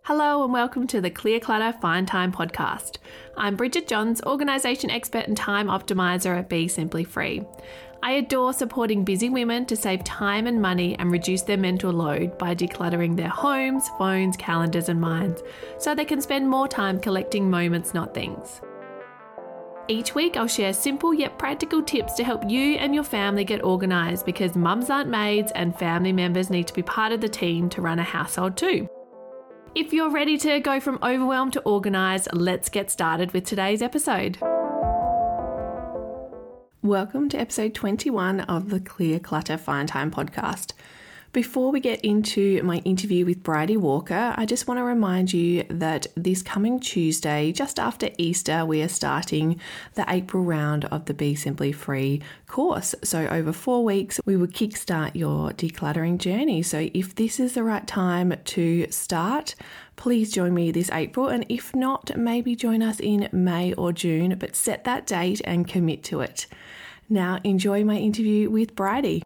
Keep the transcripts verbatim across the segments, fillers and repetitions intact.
Hello and welcome to the Clear Clutter Find Time podcast. I'm Bridget Johns, organisation expert and time optimiser at Be Simply Free. I adore supporting busy women to save time and money and reduce their mental load by decluttering their homes, phones, calendars and minds so they can spend more time collecting moments, not things. Each week I'll share simple yet practical tips to help you and your family get organised because mums aren't maids and family members need to be part of the team to run a household too. If you're ready to go from overwhelmed to organised, let's get started with today's episode. Welcome to episode twenty-one of the Clear Clutter Find Time podcast. Before we get into my interview with Bridie Walker, I just want to remind you that this coming Tuesday, just after Easter, we are starting the April round of the Be Simply Free course. So over four weeks, we will kickstart your decluttering journey. So if this is the right time to start, please join me this April. And if not, maybe join us in May or June, but set that date and commit to it. Now enjoy my interview with Bridie.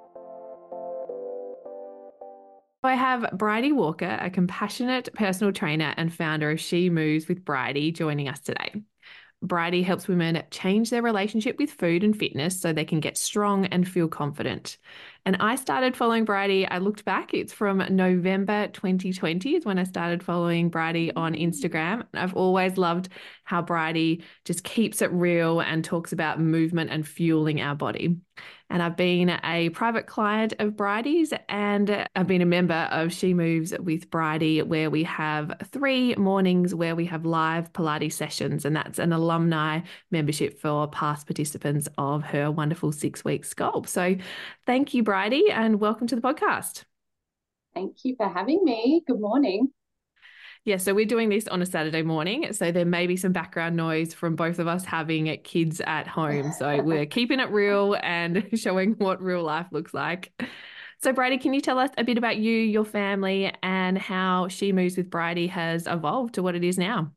I have Bridie Walker, a compassionate personal trainer and founder of She Moves with Bridie, joining us today. Bridie helps women change their relationship with food and fitness so they can get strong and feel confident. And I started following Bridie, I looked back, it's from November twenty twenty is when I started following Bridie on Instagram. I've always loved how Bridie just keeps it real and talks about movement and fueling our body. And I've been a private client of Bridie's and I've been a member of She Moves with Bridie, where we have three mornings where we have live Pilates sessions, and that's an alumni membership for past participants of her wonderful six-week sculpt. So thank you, Bridie, and welcome to the podcast. Thank you for having me. Good morning. Yeah, so we're doing this on a Saturday morning, so there may be some background noise from both of us having kids at home. So we're keeping it real and showing what real life looks like. So Bridie, can you tell us a bit about you, your family, and how She Moves with Bridie has evolved to what it is now?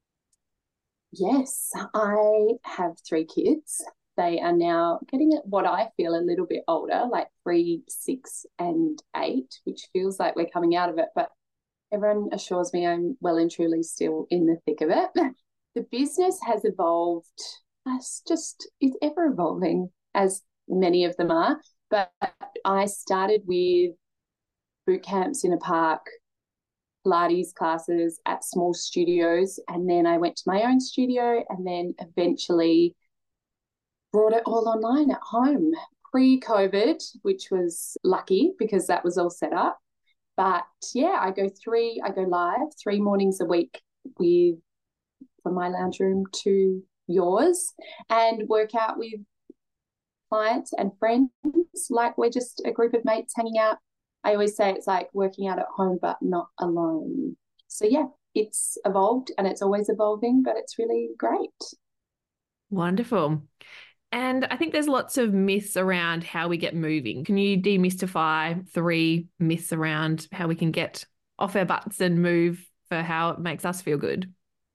Yes, I have three kids. They are now getting at what I feel a little bit older, like three, six, and eight, which feels like we're coming out of it. But everyone assures me I'm well and truly still in the thick of it. The business has evolved. It's just, it's ever evolving, as many of them are. But I started with boot camps in a park, Pilates classes at small studios, and then I went to my own studio and then eventually brought it all online at home pre-COVID, which was lucky because that was all set up. But yeah, I go three, I go live three mornings a week with from my lounge room to yours and work out with clients and friends like we're just a group of mates hanging out. I always say it's like working out at home, but not alone. So yeah, it's evolved and it's always evolving, but it's really great. Wonderful. And I think there's lots of myths around how we get moving. Can you demystify three myths around how we can get off our butts and move for how it makes us feel good?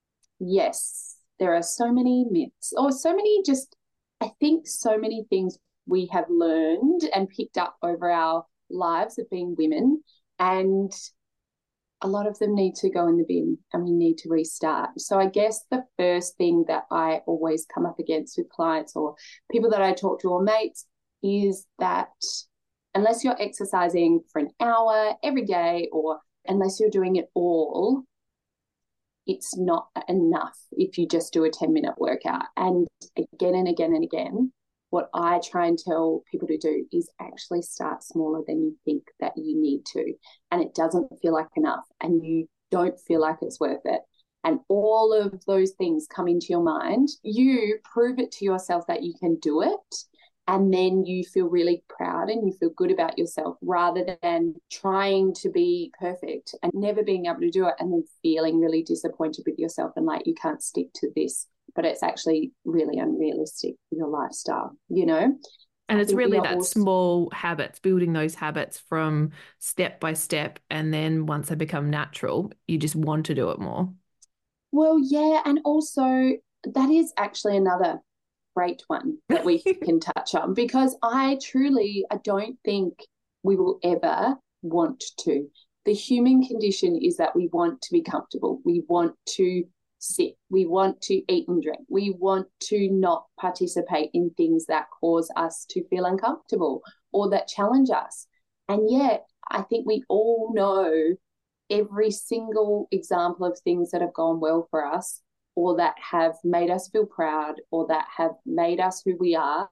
Yes, there are so many myths, or so many just, I think so many things we have learned and picked up over our lives of being women, and a lot of them need to go in the bin and we need to restart. So I guess the first thing that I always come up against with clients or people that I talk to or mates is that unless you're exercising for an hour every day or unless you're doing it all, it's not enough if you just do a ten minute workout. And again and again and again, what I try and tell people to do is actually start smaller than you think that you need to. And it doesn't feel like enough and you don't feel like it's worth it. And all of those things come into your mind. You prove it to yourself that you can do it. And then you feel really proud and you feel good about yourself rather than trying to be perfect and never being able to do it and then feeling really disappointed with yourself and like you can't stick to this. But it's actually really unrealistic for your lifestyle, you know? And it's really that also small habits, building those habits from step by step. And then once they become natural, you just want to do it more. Well, yeah. And also that is actually another great one that we can touch on because I truly, I don't think we will ever want to. the human condition is that we want to be comfortable. We want to sit. We want to eat and drink. We want to not participate in things that cause us to feel uncomfortable or that challenge us. And yet, I think we all know every single example of things that have gone well for us or that have made us feel proud or that have made us who we are,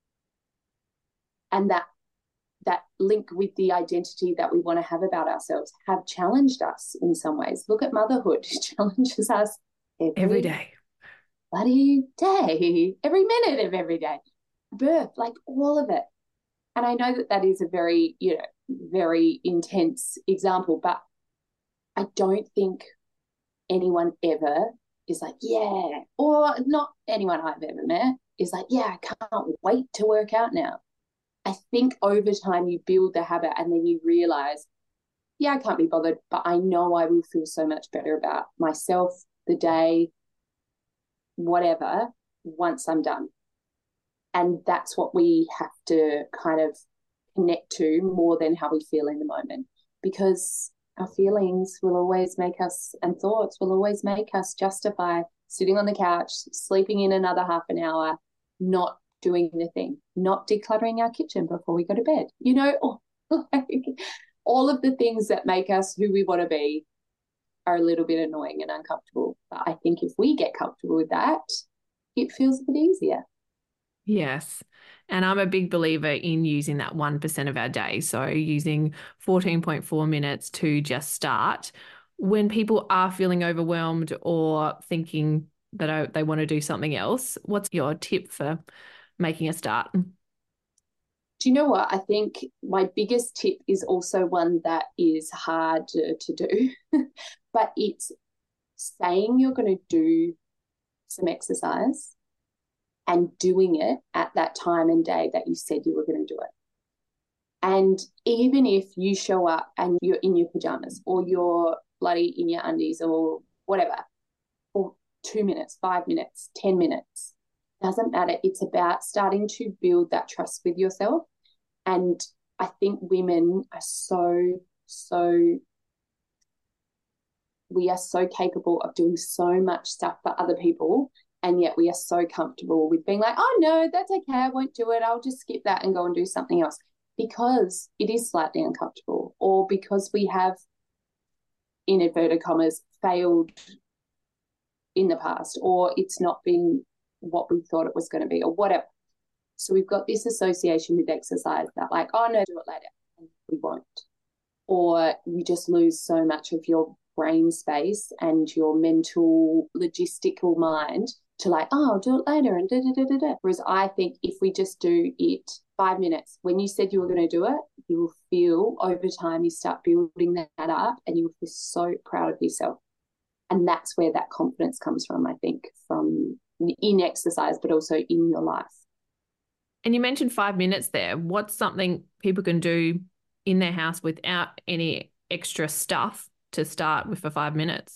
and that that link with the identity that we want to have about ourselves have challenged us in some ways. Look at motherhood. It challenges us every, every day. Bloody day, every minute of every day. Birth, like all of it. And I know that that is a very, you know, very intense example, but I don't think anyone ever is like, yeah, or not anyone I've ever met is like, yeah, I can't wait to work out now. I think over time you build the habit and then you realize, yeah, I can't be bothered, but I know I will feel so much better about myself, the day, whatever, once I'm done. And that's what we have to kind of connect to more than how we feel in the moment, because our feelings will always make us, and thoughts will always make us justify sitting on the couch, sleeping in another half an hour, not doing the thing, not decluttering our kitchen before we go to bed, you know, or like all of the things that make us who we want to be are a little bit annoying and uncomfortable. But I think if we get comfortable with that, it feels a bit easier. Yes. And I'm a big believer in using that one percent of our day. So using fourteen point four minutes to just start. When people are feeling overwhelmed or thinking that I, they want to do something else, what's your tip for making a start? Do you know what? I think my biggest tip is also one that is hard to, to do, but it's saying you're going to do some exercise and doing it at that time and day that you said you were going to do it. And even if you show up and you're in your pajamas or you're bloody in your undies or whatever, for two minutes, five minutes, ten minutes, doesn't matter. It's about starting to build that trust with yourself. And I think women are so, so, we are so capable of doing so much stuff for other people. And yet we are so comfortable with being like, oh, no, that's okay. I won't do it. I'll just skip that and go and do something else, because it is slightly uncomfortable, or because we have, in inverted commas, failed in the past, or it's not been what we thought it was going to be, or whatever. So we've got this association with exercise that like, oh, no, do it later. And we won't. Or you just lose so much of your brain space and your mental, logistical mind to like, oh, I'll do it later and da da da da da. Whereas I think if we just do it five minutes, when you said you were going to do it, you will feel over time you start building that up and you will feel so proud of yourself. And that's where that confidence comes from, I think, from in exercise, but also in your life. And you mentioned five minutes there. What's something people can do in their house without any extra stuff to start with for five minutes?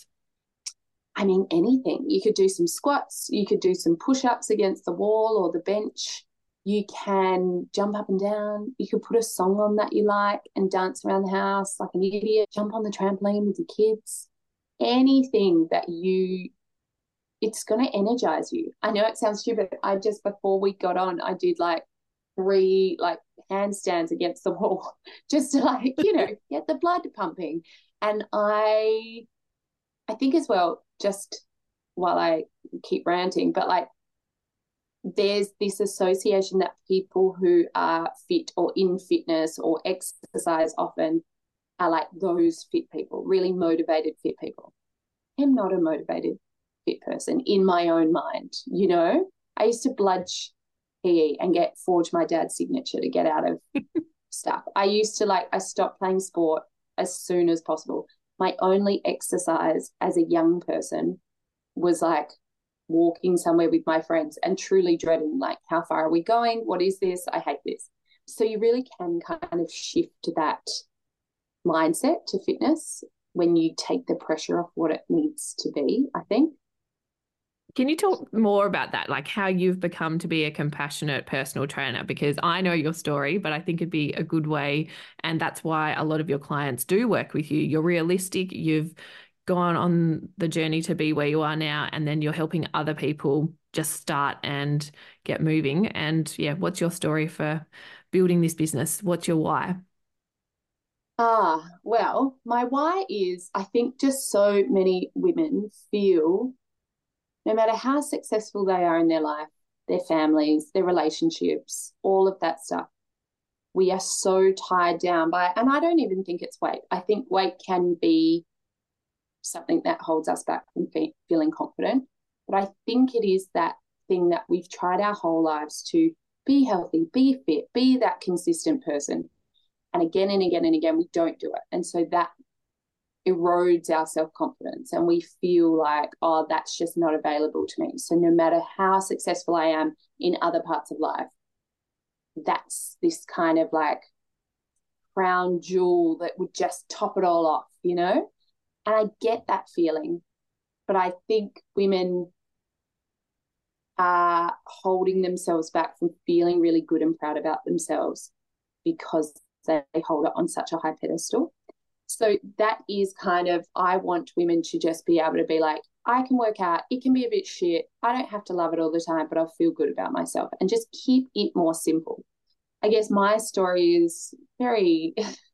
I mean, anything. You could do some squats. You could do some push-ups against the wall or the bench. You can jump up and down. You could put a song on that you like and dance around the house like an idiot. Jump on the trampoline with your kids. Anything that you, it's going to energize you. I know it sounds stupid. I just, before we got on, I did like three like handstands against the wall just to like, you know, get the blood pumping. And I, I think as well, just while I keep ranting, but like there's this association that people who are fit or in fitness or exercise often are like those fit people, really motivated fit people. I'm not a motivated fit person in my own mind, you know. I used to bludge P E and get forge my dad's signature to get out of stuff. I used to like, I stopped playing sport as soon as possible. My only exercise as a young person was like walking somewhere with my friends and truly dreading like, how far are we going? What is this? I hate this. So you really can kind of shift that mindset to fitness when you take the pressure off what it needs to be, I think. Can you talk more about that, like how you've become to be a compassionate personal trainer? Because I know your story, but I think it'd be a good way. And that's why a lot of your clients do work with you. You're realistic. You've gone on the journey to be where you are now, and then you're helping other people just start and get moving. And yeah, what's your story for building this business? What's your why? Ah, well, my why is I think just so many women feel no matter how successful they are in their life, their families, their relationships, all of that stuff, we are so tied down by, and I don't even think it's weight. I think weight can be something that holds us back from fe- feeling confident. But I think it is that thing that we've tried our whole lives to be healthy, be fit, be that consistent person. And again and again and again, we don't do it. And so that erodes our self-confidence and we feel like, oh, that's just not available to me. So no matter how successful I am in other parts of life, that's this kind of like crown jewel that would just top it all off, you know? And I get that feeling, but I think women are holding themselves back from feeling really good and proud about themselves because they hold it on such a high pedestal. So that is kind of, I want women to just be able to be like, I can work out, it can be a bit shit. I don't have to love it all the time, but I'll feel good about myself and just keep it more simple. I guess my story is very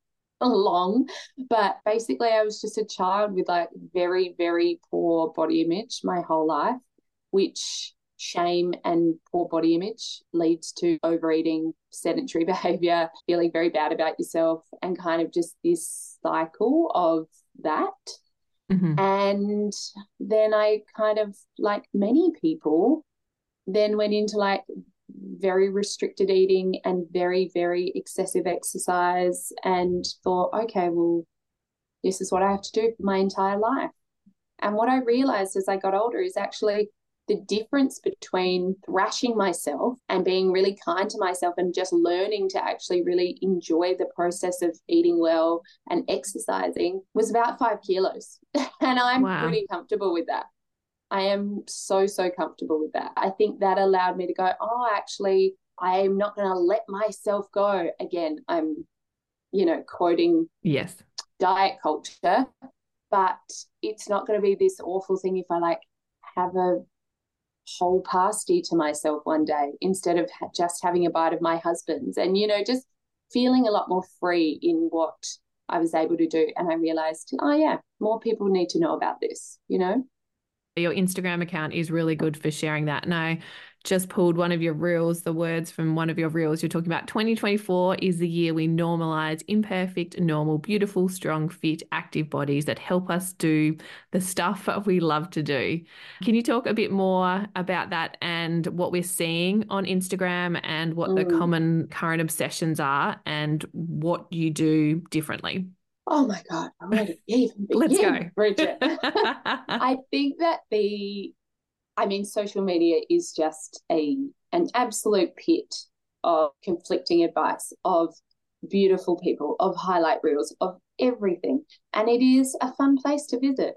long, but basically I was just a child with like very, very poor body image my whole life, which shame and poor body image leads to overeating, sedentary behavior, feeling very bad about yourself, and kind of just this cycle of that. Mm-hmm. And then I kind of, like many people, then went into like very restricted eating and very, very excessive exercise and thought, okay, well, this is what I have to do for my entire life. And what I realized as I got older is actually the difference between thrashing myself and being really kind to myself and just learning to actually really enjoy the process of eating well and exercising was about five kilos. And I'm Wow. pretty comfortable with that. I am so, so comfortable with that. I think that allowed me to go, oh, actually, I am not going to let myself go. Again, I'm, you know, quoting Yes. diet culture, but it's not going to be this awful thing if I like have a whole pasty to myself one day instead of ha- just having a bite of my husband's, and you know, just feeling a lot more free in what I was able to do. And I realized, oh yeah, more people need to know about this, you know. Your Instagram account is really good for sharing that. And I just pulled one of your reels, the words from one of your reels. You're talking about twenty twenty-four is the year we normalize imperfect, normal, beautiful, strong, fit, active bodies that help us do the stuff we love to do. Can you talk a bit more about that and what we're seeing on Instagram and what the Mm. common current obsessions are and what you do differently? Oh my God, where do we even begin, Let's go. Bridget? I think that the, I mean, social media is just a an absolute pit of conflicting advice, of beautiful people, of highlight reels, of everything. And it is a fun place to visit.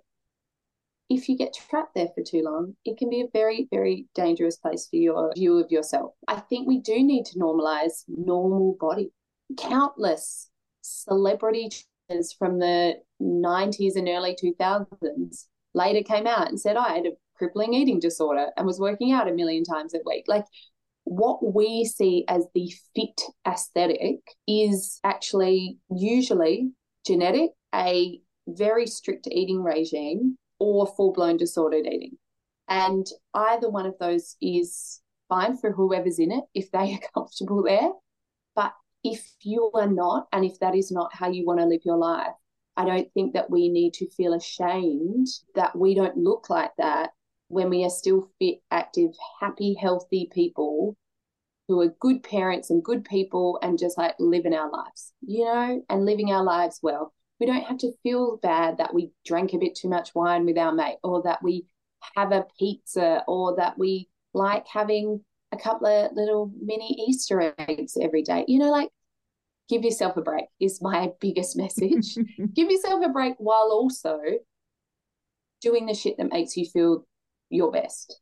If you get trapped there for too long, it can be a very, very dangerous place for your view of yourself. I think we do need to normalize normal body. Countless celebrity from the nineties and early two thousands later came out and said, I had a crippling eating disorder and was working out a million times a week. Like, what we see as the fit aesthetic is actually usually genetic, a very strict eating regime, or full-blown disordered eating. And either one of those is fine for whoever's in it if they are comfortable there. But if you are not, and if that is not how you want to live your life, I don't think that we need to feel ashamed that we don't look like that when we are still fit, active, happy, healthy people who are good parents and good people and just like living our lives, you know, and living our lives well. We don't have to feel bad that we drank a bit too much wine with our mate, or that we have a pizza, or that we like having a couple of little mini Easter eggs every day. You know, like, give yourself a break is my biggest message. Give yourself a break while also doing the shit that makes you feel your best.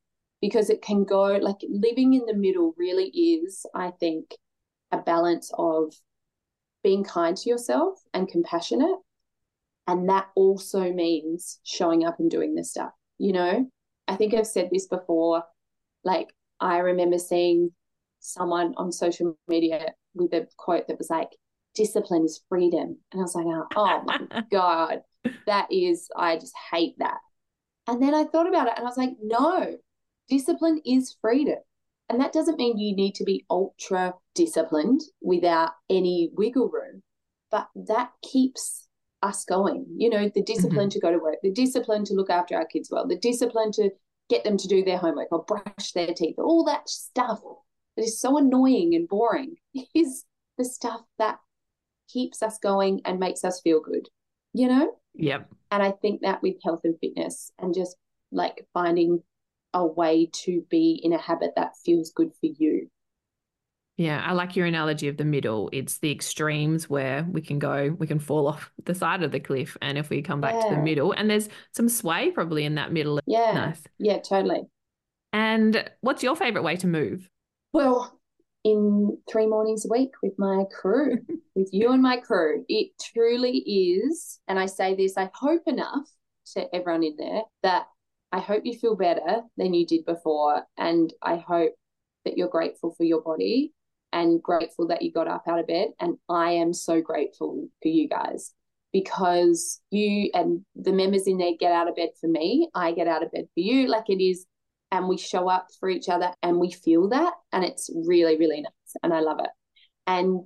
because it can go like living in the middle really is, I think, a balance of being kind to yourself and compassionate. And that also means showing up and doing this stuff. You know, I think I've said this before. Like, I remember seeing someone on social media with a quote that was like, discipline is freedom. And I was like, oh, oh my God, that is, I just hate that. And then I thought about it and I was like, no, discipline is freedom. And that doesn't mean you need to be ultra disciplined without any wiggle room, but that keeps us going. You know, the discipline mm-hmm. to go to work, the discipline to look after our kids well, the discipline to get them to do their homework or brush their teeth, all that stuff that is so annoying and boring is the stuff that keeps us going and makes us feel good, you know? Yep. And I think that with health and fitness and just like finding a way to be in a habit that feels good for you. Yeah, I like your analogy of the middle. It's the extremes where we can go, we can fall off the side of the cliff. And if we come back yeah. to the middle, and there's some sway probably in that middle. Yeah. Nice. Yeah, totally. And what's your favorite way to move? Well, in three mornings a week with my crew, with you and my crew. It truly is, and I say this, I hope enough to everyone in there, that I hope you feel better than you did before, and I hope that you're grateful for your body and grateful that you got up out of bed. And I am so grateful for you guys, because you and the members in there get out of bed for me. I get out of bed for you. Like, it is, and we show up for each other and we feel that, and it's really, really nice, and I love it. And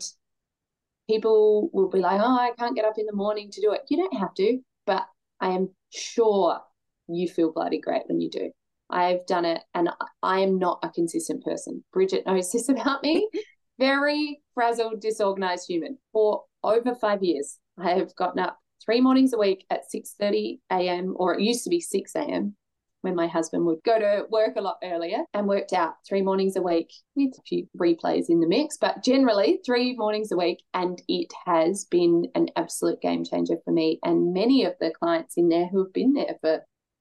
people will be like, oh, I can't get up in the morning to do it. You don't have to, but I am sure you feel bloody great when you do. I've done it, and I am not a consistent person. Bridget knows this about me. Very frazzled, disorganized human. For over five years, I have gotten up three mornings a week at six thirty a.m., or it used to be six a.m., when my husband would go to work a lot earlier, and worked out three mornings a week with a few replays in the mix, but generally three mornings a week. And it has been an absolute game changer for me and many of the clients in there who have been there for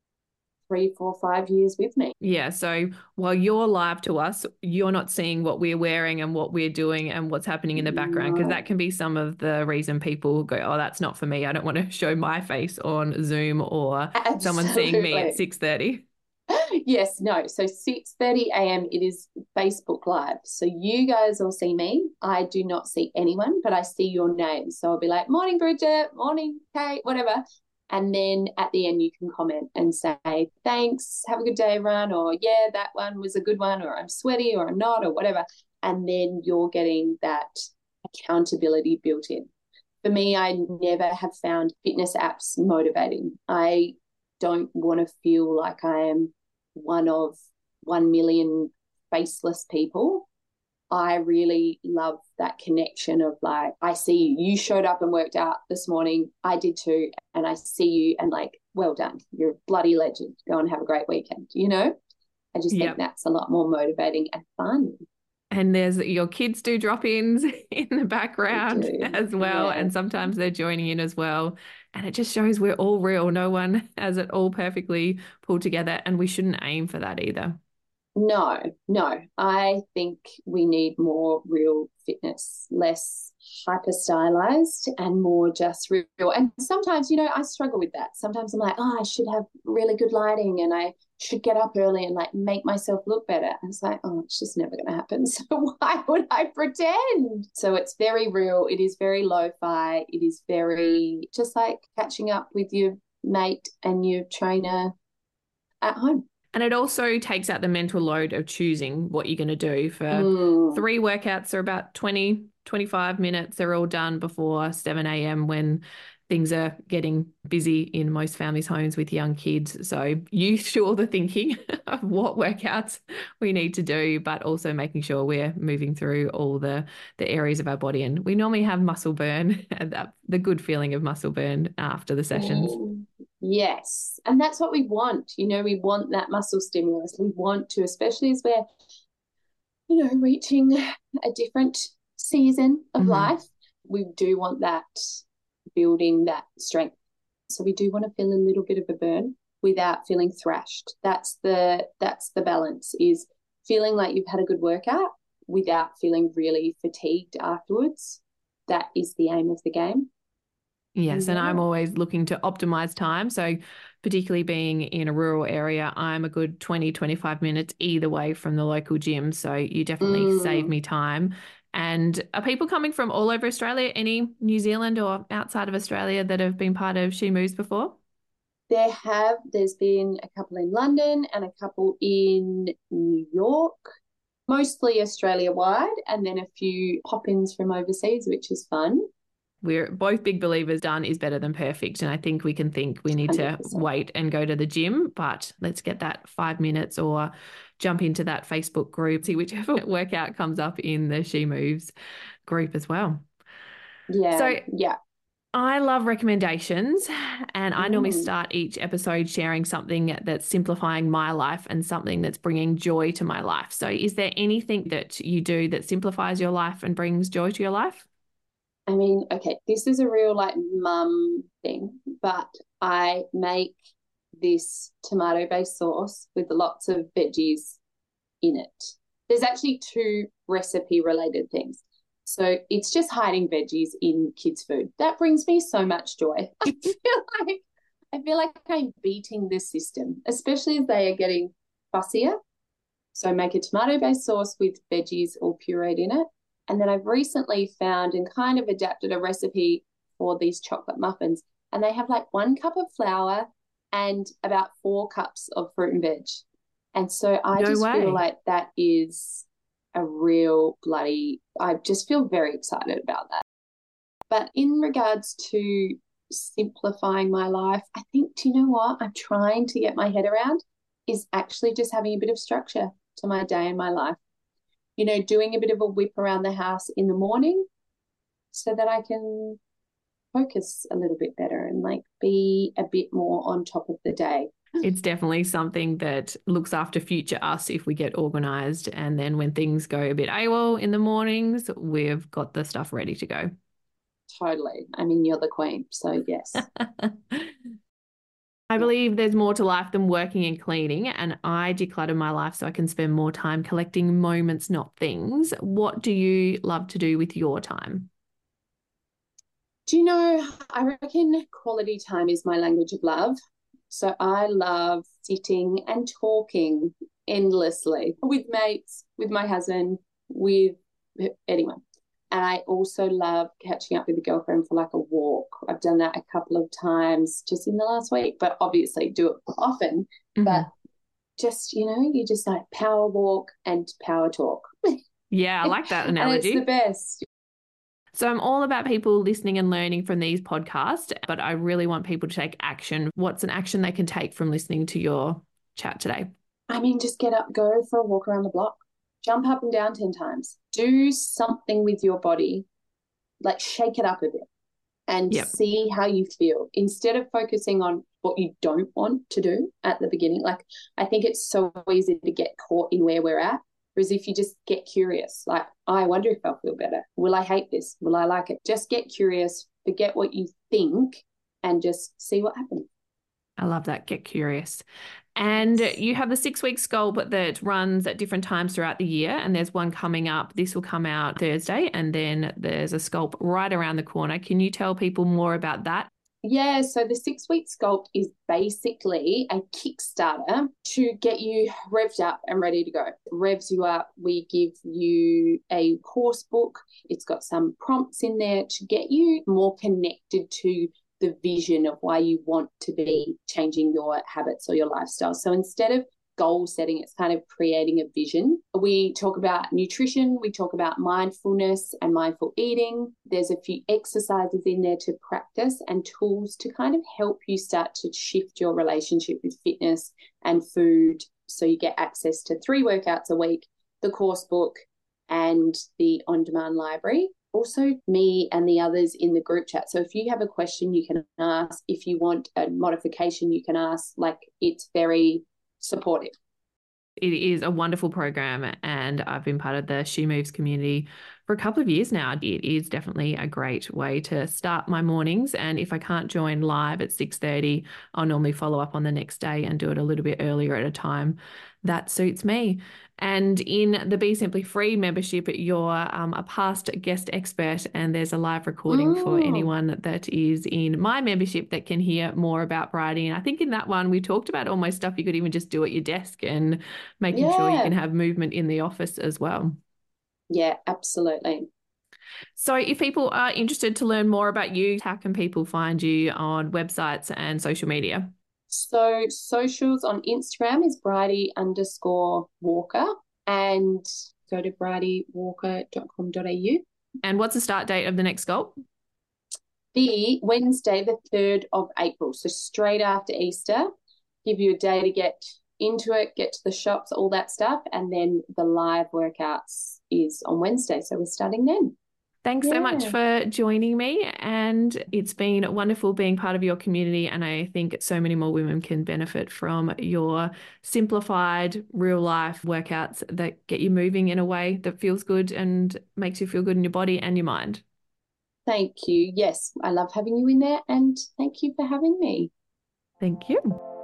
three, four, five years with me. Yeah. So while you're live to us, you're not seeing what we're wearing and what we're doing and what's happening in the background, because that can be some of the reason people go, oh, that's not for me. I don't want to show my face on Zoom or Absolutely. Someone seeing me at six thirty. Yes, no. So six thirty a.m. it is Facebook Live. So you guys all see me. I do not see anyone, but I see your names. So I'll be like, morning, Bridget, morning, Kate, whatever. And then at the end, you can comment and say, thanks, have a good day, everyone, or yeah, that one was a good one, or I'm sweaty, or I'm not, or whatever. And then you're getting that accountability built in. For me, I never have found fitness apps motivating. I don't want to feel like I am one of one million faceless people. I really love that connection of like, I see you, you showed up and worked out this morning. I did too. And I see you and like, well done. You're a bloody legend. Go and have a great weekend. You know, I just yep. think that's a lot more motivating and fun. And there's your kids do drop-ins in the background as well. Yeah. And sometimes they're joining in as well. And it just shows we're all real. No one has it all perfectly pulled together, and we shouldn't aim for that either. No, no. I think we need more real fitness, less hyper stylized and more just real. And sometimes, you know, I struggle with that. Sometimes I'm like, oh, I should have really good lighting and I should get up early and like make myself look better. And it's like, oh, it's just never going to happen. So why would I pretend? So it's very real. It is very lo-fi. It is very just like catching up with your mate and your trainer at home. And it also takes out the mental load of choosing what you're going to do. For mm. three workouts are about twenty, twenty-five minutes. They're all done before seven a.m. when things are getting busy in most families' homes with young kids. So you do all the thinking of what workouts we need to do, but also making sure we're moving through all the, the areas of our body. And we normally have muscle burn, that, the good feeling of muscle burn after the sessions. Mm. Yes. And that's what we want. You know, we want that muscle stimulus. We want to, especially as we're, you know, reaching a different season of mm-hmm. life, we do want that building that strength. So we do want to feel a little bit of a burn, without feeling thrashed. That's the that's the balance, is feeling like you've had a good workout without feeling really fatigued afterwards. That is the aim of the game. Yes, and Yeah. I'm always looking to optimize time. So particularly being in a rural area, I'm a good twenty, twenty-five minutes either way from the local gym. So you definitely save Mm. me time. And are people coming from all over Australia, any New Zealand or outside of Australia that have been part of She Moves before? There have, there's been a couple in London and a couple in New York, mostly Australia-wide, and then a few pop-ins from overseas, which is fun. We're both big believers done is better than perfect. And I think we can think we need one hundred percent. to wait and go to the gym, but let's get that five minutes or jump into that Facebook group, see whichever workout comes up in the She Moves group as well. Yeah, So yeah. I love recommendations, and I normally Mm. start each episode sharing something that's simplifying my life and something that's bringing joy to my life. So is there anything that you do that simplifies your life and brings joy to your life? I mean, okay, this is a real like mum thing, but I make this tomato-based sauce with lots of veggies in it. There's actually two recipe related things. So it's just hiding veggies in kids' food. That brings me so much joy. I feel like I feel like I'm beating the system, especially as they are getting fussier. So make a tomato-based sauce with veggies all pureed in it. And then I've recently found and kind of adapted a recipe for these chocolate muffins. And they have like one cup of flour and about four cups of fruit and veg. And so I No just feel way. like that is a real bloody, I just feel very excited about that. But in regards to simplifying my life, I think, do you know what I'm trying to get my head around is actually just having a bit of structure to my day and my life. You know, doing a bit of a whip around the house in the morning so that I can focus a little bit better and like be a bit more on top of the day. It's definitely something that looks after future us if we get organized. And then when things go a bit AWOL in the mornings, we've got the stuff ready to go. Totally. I mean, you're the queen. So, yes. I believe there's more to life than working and cleaning, and I declutter my life so I can spend more time collecting moments, not things. What do you love to do with your time? Do you know, I reckon quality time is my language of love. So I love sitting and talking endlessly with mates, with my husband, with anyone. And I also love catching up with a girlfriend for like a walk. I've done that a couple of times just in the last week, but obviously do it often. Mm-hmm. But just, you know, you just like power walk and power talk. Yeah, I like that analogy. And it's the best. So I'm all about people listening and learning from these podcasts, but I really want people to take action. What's an action they can take from listening to your chat today? I mean, just get up, go for a walk around the block, jump up and down ten times, do something with your body, like shake it up a bit and Yep. see how you feel instead of focusing on what you don't want to do at the beginning. Like, I think it's so easy to get caught in where we're at. Whereas if you just get curious, like, I wonder if I'll feel better. Will I hate this? Will I like it? Just get curious, forget what you think, and just see what happens. I love that. Get curious. And you have the six week sculpt that runs at different times throughout the year. And there's one coming up. This will come out Thursday. And then there's a sculpt right around the corner. Can you tell people more about that? Yeah, so the six-week sculpt is basically a Kickstarter to get you revved up and ready to go. It revs you up. We give you a course book. It's got some prompts in there to get you more connected to the vision of why you want to be changing your habits or your lifestyle. So instead of goal setting, it's kind of creating a vision. We talk about nutrition, we talk about mindfulness and mindful eating. There's a few exercises in there to practice and tools to kind of help you start to shift your relationship with fitness and food. So you get access to three workouts a week, the course book, and the on-demand library. Also, me and the others in the group chat. So if you have a question, you can ask. If you want a modification, you can ask. Like, it's very supportive. It is a wonderful program, and I've been part of the She Moves community for a couple of years now. It is definitely a great way to start my mornings. And if I can't join live at six thirty, I'll normally follow up on the next day and do it a little bit earlier at a time that suits me. And in the Be Simply Free membership, you're um, a past guest expert, and there's a live recording for Mm, anyone that is in my membership that can hear more about Bridie. And I think in that one, we talked about almost stuff you could even just do at your desk and making sure you yeah. can have movement in the office as well. Yeah, absolutely. So if people are interested to learn more about you, how can people find you on websites and social media? So socials on Instagram is Bridie underscore Walker, and go to bridie walker dot com dot a u. And what's the start date of the next Sculpt? The Wednesday, the third of April. So straight after Easter, give you a day to get into it, get to the shops, all that stuff. And then the live workouts is on Wednesday. So we're starting then. Thanks so much Yeah. for joining me. And it's been wonderful being part of your community. And I think so many more women can benefit from your simplified real life workouts that get you moving in a way that feels good and makes you feel good in your body and your mind. Thank you. Yes, I love having you in there, and thank you for having me. Thank you.